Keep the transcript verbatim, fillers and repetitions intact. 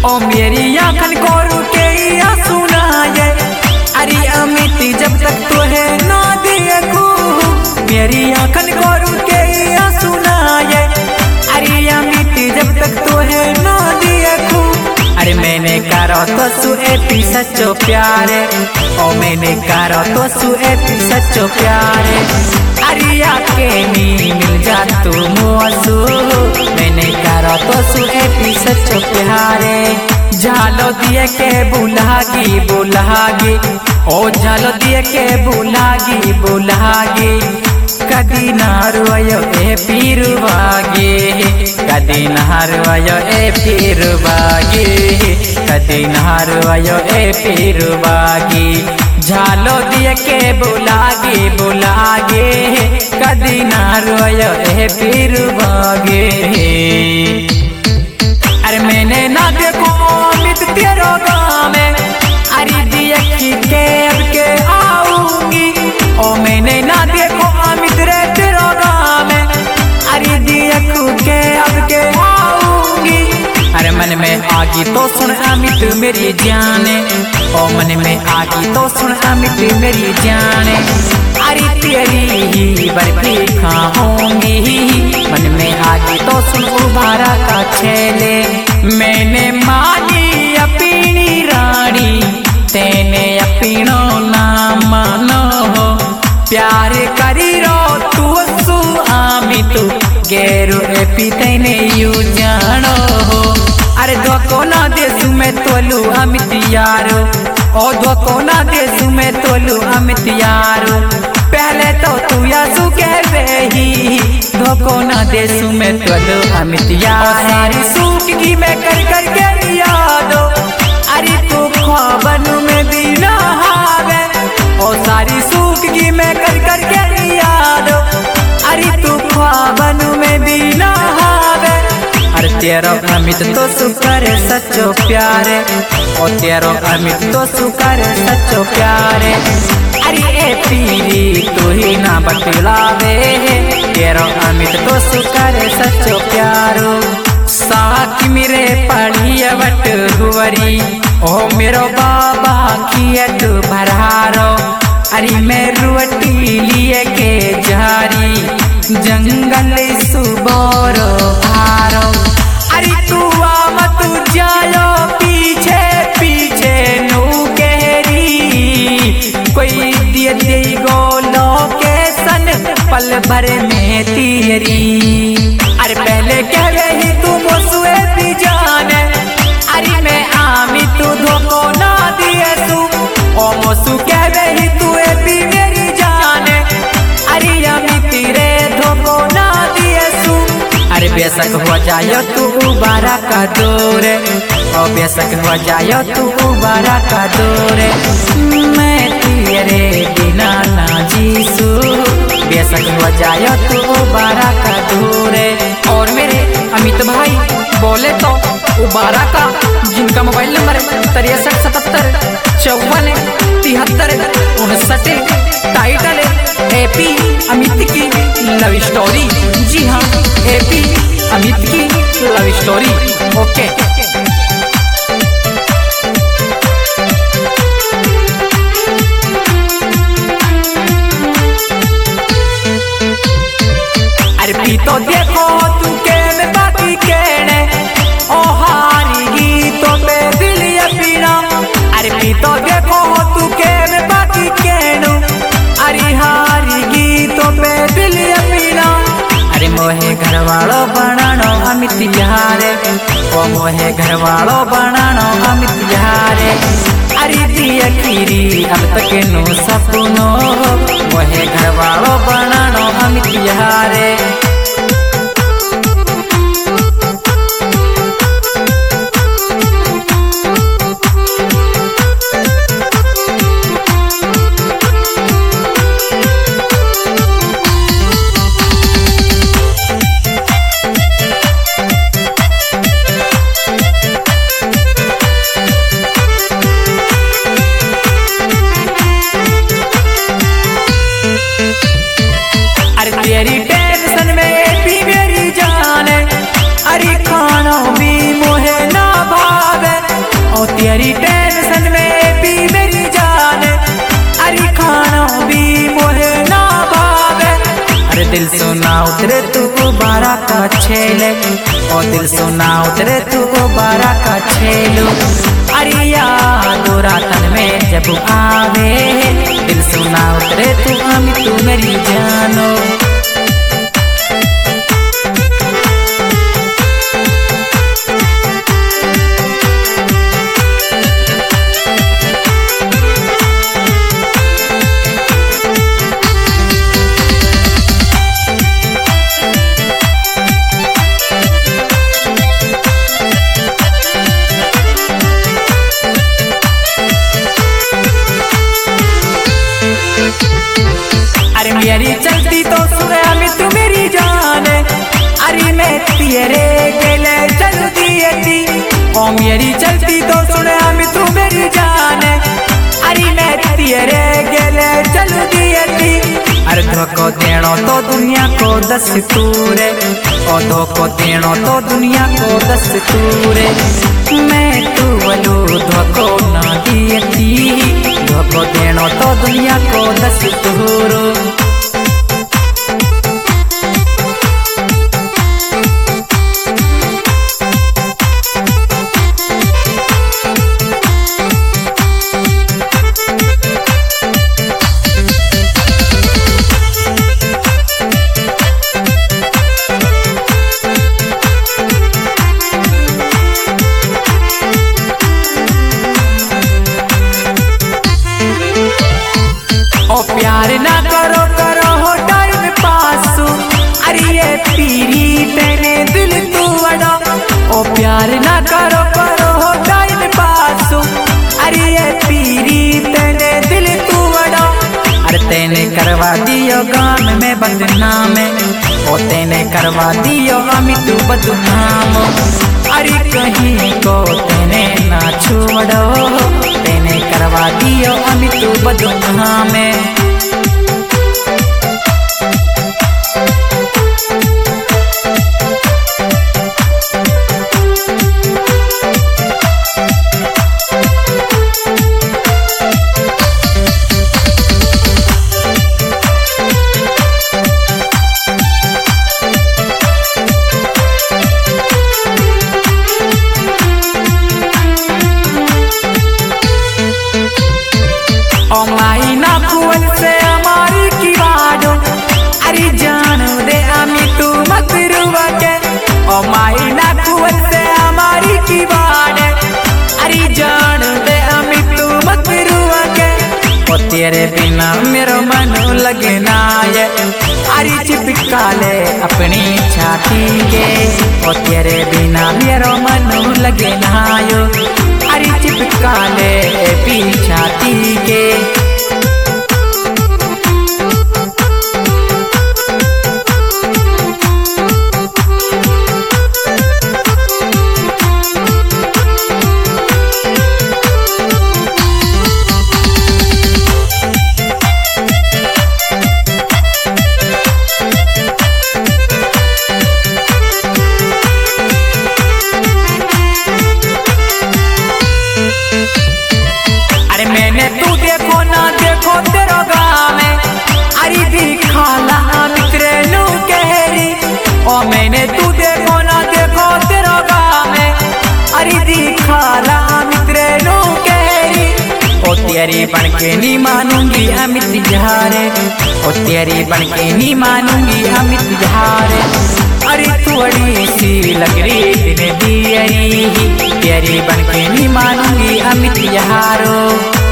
ओ मेरी आँखन को रुके या सुनाए। अरे अमित जब तक तुहे ना देखूं, मेरी आँखन को रुके या सुनाए। अरे अमित जब तक तुहे ना देखूं। अरे मैंने करो तो सुए पी सच्चो प्यारे, ओ मैंने करो तो सुए पी सच्चो प्यारे। अरे आके नी मिल जा तू मुआसू, मैंने करो तो सुए पी सच्चो प्यारे। झालो दिए के बुलागी बुलागी, ओ झालो दिए के बुलागी बुलागी। कदी नारुआयो ए पीरुवागे, कदी नारुआयो ए पीरुवागे, कदी नारुआयो ए पीरुवागे। झालो दिए के बुलागे बुलागे, कदी नारुआयो ए पीरुवागे। अरे मैंने ना देखो अमित तेरो गाँव में, अरे दिए के अब के आऊंगी। ओ मैंने ना देखो अमित रे तेरो गाँव में, अरे दिए के अब के आऊंगी। अरे मन में आगी तो सुन अमित मेरी जाने, ओ मन में आगी तो सुन अमित मेरी जाने। अरे तेरी ही बर्फी खाऊंगी, मन में आगी तो सुन उबारा का छेले। मैंने मानी अपनी रानी, तेने अपनो नाम मानो हो। प्यार करी रो तू सु अमित, गेरु एपी तेने यू जानो हो। अरे धोको ना देसु में तोलू अमित यारो, ओ धोको ना देसु में तोलू अमित यारो। पहले तो तू यासु कहवे ही, धोको ना देसु में तोलू अमित यारो। सारी सूट की मैं कर कर के यादो, अरे तू ख्वाबन में भी ना हावे। ओ सारी सूट की मैं कर कर के यादो, अरे तू ख्वाबन में भी ना हावे। अरे तेरो अमित तो सुकर सच्चो प्यारे, ओ तेरो अमित तो सुकर सच्चो प्यारे। अरे ए पीरी तू ही ना बतलावे, तेरो अमित तो सुकर सच्चो प्यारो। साकी मेरे पढ़िया बट हुवरी, ओ मेरो बाबा कियत भरारो। अरे मैं रुअटी लिए के जारी, जंगल सुबोरो भारो। अरे तू आ मत जायो पीछे पीछे नू गहरी, कोई दिए दे गो लोकेशन पल भर में तेरी। अरे पहले कह रही तू मोसुए भी जाने, अरे मैं आमी तू धोको ना दिए तू। ओ मोसु कह रही तू ए भी मेरी जाने, अरे आमी तेरे धोको ना दिए तू। अरे बेशक हो जायो तू बारा का दूरे, ओ बेशक हो जायो तू बारा का दूरे। मैं तेरे बिना ना जीसू, बेशक हो जायो तू बारा का दूरे। और मेरे अमित भाई बोले तो उबारा का, जिनका मोबाइल नंबर तिरसठ सतहत्तर चौवन तिहत्तर उनसठ। टाइटल एपी अमित की लव स्टोरी। जी हाँ, एपी अमित की लव स्टोरी। ओके अरे तो देखो तू के बाकी कहने, ओ हारी गीतों पे दिल अपना। अरे तो देखो तू के बाकी कहनो, अरे हारी गीतों पे दिल अपना। अरे मोहे घर वालों बनानो अमित यारे, ओ मोहे घर वालों बनानो अमित यारे। अरे दिया खीरी अब तक नो सपनो, मोहे घर वालों बनानो अमित यारे। तेरी टेंशन में ओ तेरी टेंशन में भी मेरी जान, अरे खाना भी मोहे ना भावे। अरे दिल सुना उतरे तू बारह का छेले, ओ दिल सुना उतरे तू बारह का छेलो। अरे याद रातन में जब आवे, दिल सुना उतरे तू हम तू मेरी जानो। अरे मेरी चलती तो सुने हमें तू मेरी जान, अरे मैं तेरे गले चल दिए थी। ओ मेरी चलती तो सुने हमें तू मेरी जान, अरे मैं तेरे गले चल दिए थी। अरे धोखो देनो तो दुनिया को दस तूरे, ओ धोखो देनो तो दुनिया को दस तूरे। मैं तू वालो धोखो ना दिए थी, धोखो देनो तो दुनिया को दस तूरो। ओ प्यार ना करो करो हो टाइम पासू, अरे ये पीरी तेने दिल तू वड़ा। ओ प्यार ना करो करो हो टाइम पासू, अरे ये पीरी तेने दिल तू वड़ा। अरे तेने करवा दियो गाम में बदनाम, ओ तेने करवा दियो हम तू बदनाम। अरे कहीं को तेने ना छोड़ो, तेने करवा दियो हम तू बदनाम। ओ माई ना कुवन से हमारी की बाडो, अरे जान दे अमी तू मत रुवा के। ओ माई ना कुवन से हमारी की बाडे, अरे जान दे अमी तू मत रुवा के। ओ तेरे बिना मेरो मन लगे ना ये, अरे चिपका ले अपनी छाती के। ओ तेरे बिना मेरो मन लगे ना यो, अरे चिपका ले छाती के। अरे मैंने तू देखो ना देखो तेरा गाँव में, अरे भी खाला मित्र नू कहरी। ओ मैंने तू देखो ना देखो तेरा गाँव में, अरे भी खाला मित्र नू कहरी। ओ तेरी बन के नहीं मानूंगी अमित जहारे, ओ तेरी बन के नहीं मानूंगी अमित जहारे। अरे थोड़ी सी लग रही दिन दियरी, तेरी बन के नहीं मानूंगी अमित जहारो।